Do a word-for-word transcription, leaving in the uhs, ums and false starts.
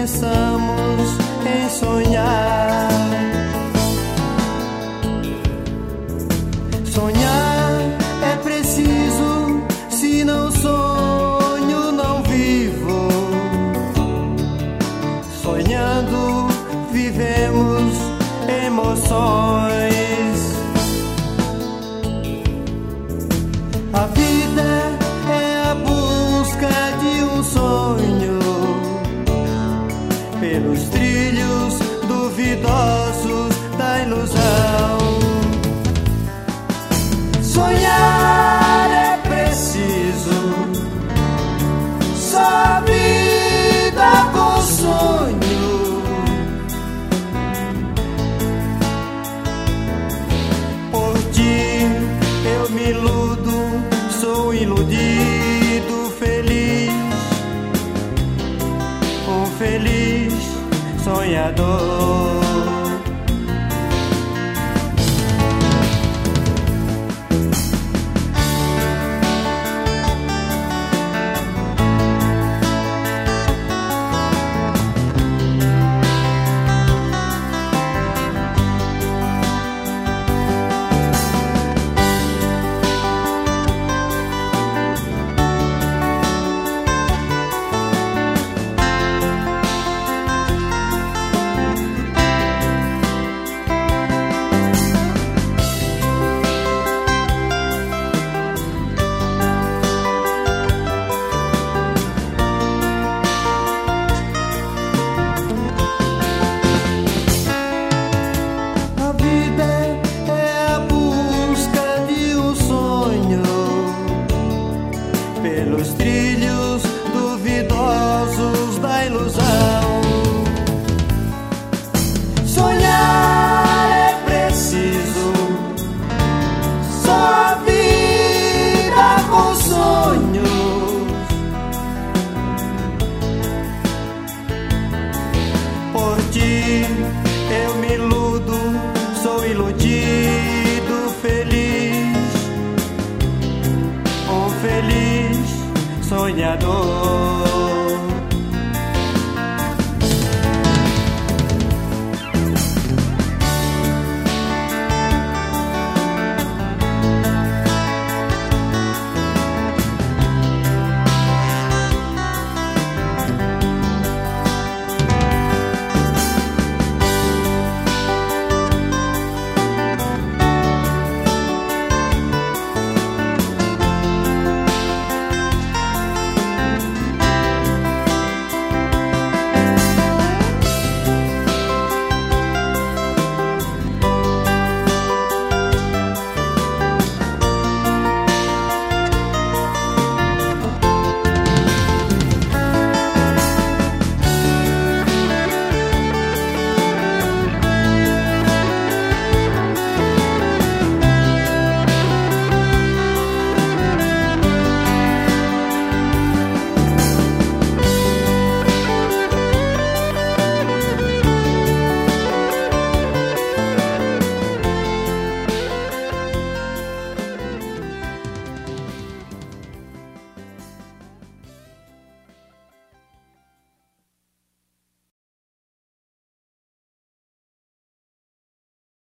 pensamos em sonhar. Sonhar é preciso, se não sonho, não vivo. Sonhando, vivemos emoções. A vida é a busca de um sonho pelos trilhos duvidosos da ilusão. Sonhar é preciso, só vida com sonho. Por ti eu me iludo, sou iludido, feliz, um feliz sonhador. Pelos trilhos duvidosos da ilusão. Sonhar é preciso, só vida com sonhos. Por ti eu me iludo, sou iludido, feliz, um feliz sonhador.